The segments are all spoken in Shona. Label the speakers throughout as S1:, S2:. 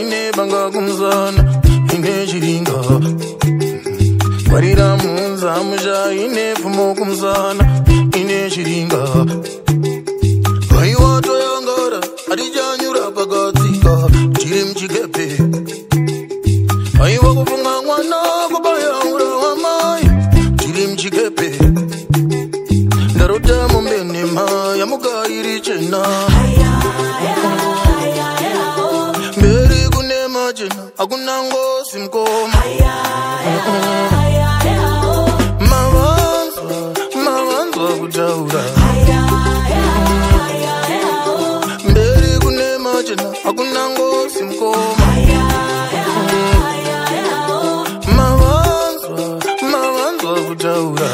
S1: ine banga kumzana ine chiringa warira munza musha ine fumo kumzana ine chiringa aiwa toyangara adijanyura pakatsika chiri mchikepe aiwa kufunga mwana kubayaura wamai chiri mchikepe ndarota mombenema yamugairi chena mberi kune machena akuna ngosi mkoma mavanzwa kutaura mberi kune machena akuna ngosi mkoma mavanzwa kutaura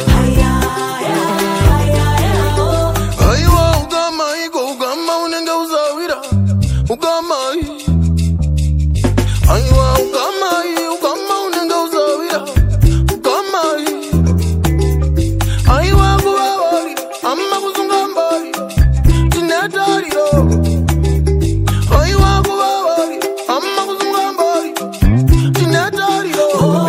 S1: aiwa ugamaiko ugama unenge uzawira ugamai aiwa ugama unenge uzawira ugamai aiwa kuvavari amma kuzunga mbari tinetariro aiwa kuvavari amma kuzunga mbari tinetariro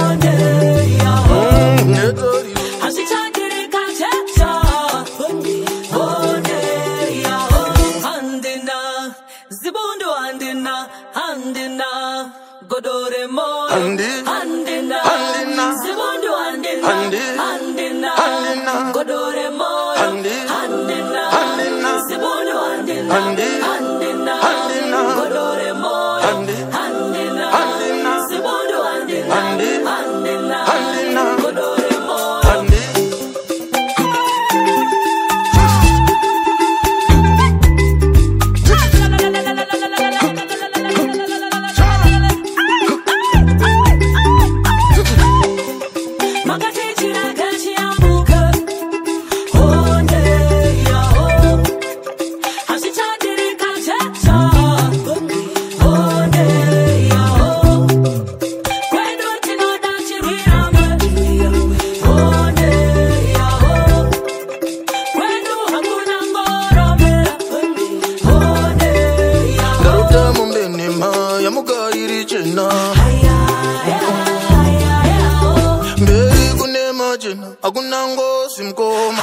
S1: akuna ngosi mkoma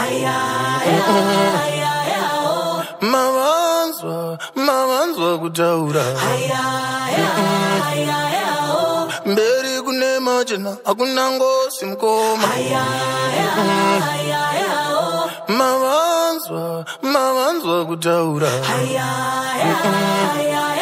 S1: mavanzwa kutaura mberi kune machena akuna ngosi mkoma mavanzwa kutaura